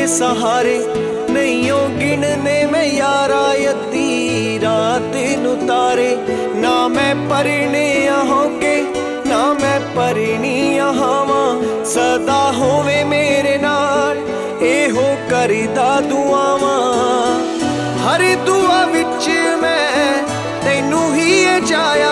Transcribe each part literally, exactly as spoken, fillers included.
सहारे नहीं ओ गिनने मैं यारा अद्धी रात नू तारे। ना मैं परने होके ना मैं परनी हावा, सदा होवे मेरे नाल एहो करदा दुआवां। हर दुआ विच मैं तैनू ही चाया,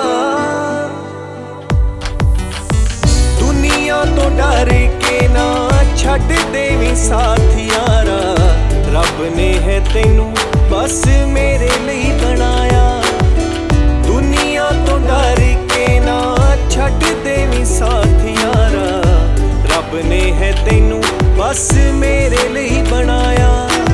दुनिया तो डर के ना छड्ड देवी साथ यारा। रब ने है तैनू बस मेरे लिए बनाया, दुनिया तो डर के ना छड्ड देवी साथ यारा। रब ने है तैनू बस मेरे लिए बनाया।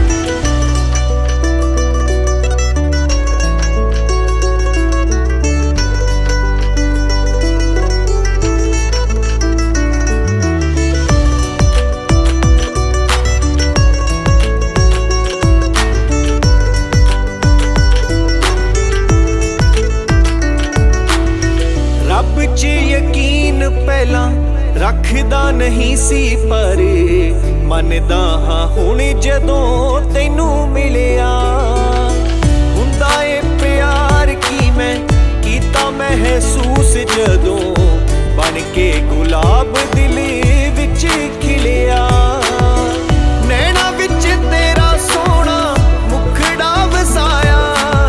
यकीन पहला रखदा नहीं सी पर मनदा हाँ हुण जदों तैनू मिलिया। हुंदा ए प्यार की मैं कीता महसूस जदों बन के गुलाब दिल विच खिलिया। नैना विच तेरा सोना मुखड़ा वसाया,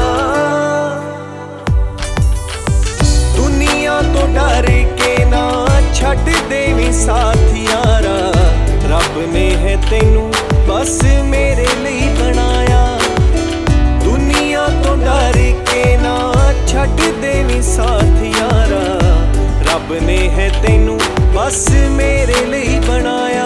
दुनिया तो डर के ना छड्ड देवी साथ यारा। रब ने है तैनू बस मेरे लिए बनाया, दुनिया तो डर के ना छड्ड देवी साथ यारा। रब ने है तैनू बस मेरे लिए बनाया।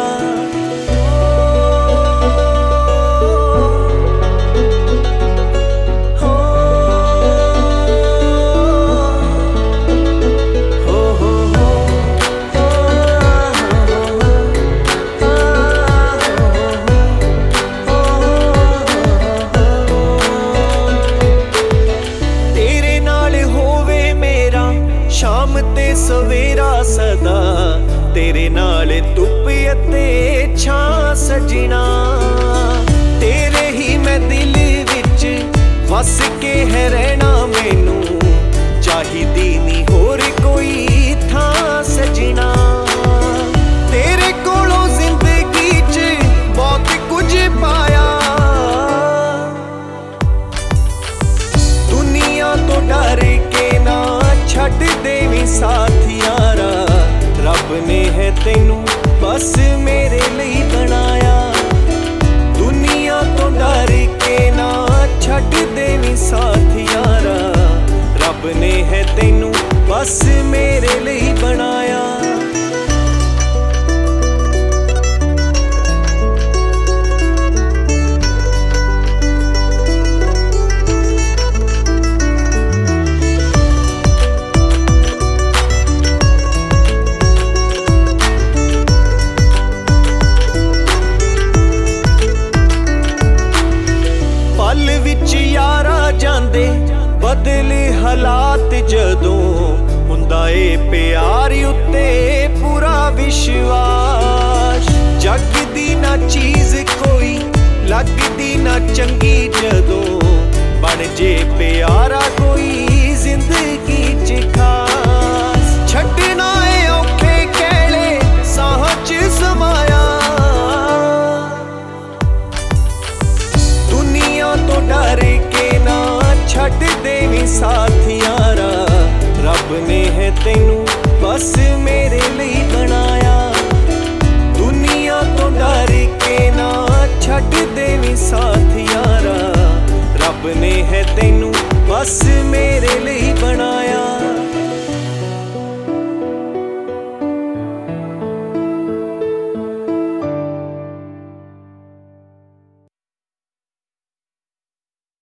शाम ते सवेरा सदा तेरे नाल धुप अते छां सजना। तेरे ही मैं दिल विच वस के है रहना, मैनू चाहिदी नी होर कोई थां सजना। तेरे कोलों जिंदगी च बहुत कुछ पाया, दुनिया तो डर के ना छड्ड देवी साथ यारा। रब ने है तैनू बस मेरे लिए बनाया, दुनिया तो डर के ना छड्ड देवी साथ यारा। रब ने है तैनू बस मेरे लिए बनाया। पल विच यारा जांदे बदले हालात जदों, हुंदा ए प्यार उत्ते पूरा विश्वास। जगदी ना चीज कोई लगदी ना चंगी जदों, बन जे प्यारा कोई जिंदगी च खास। छड्डना ए औखे कहले साह च समाया, दुनिया तो डर के ना छड्ड देवी साथ यारा। रब ने है तैनू बस मेरे लिए बनाया, दुनिया तो डर के ना छड्ड देवी साथ यारा। रब ने है तैनू बस मेरे लिए बनाया।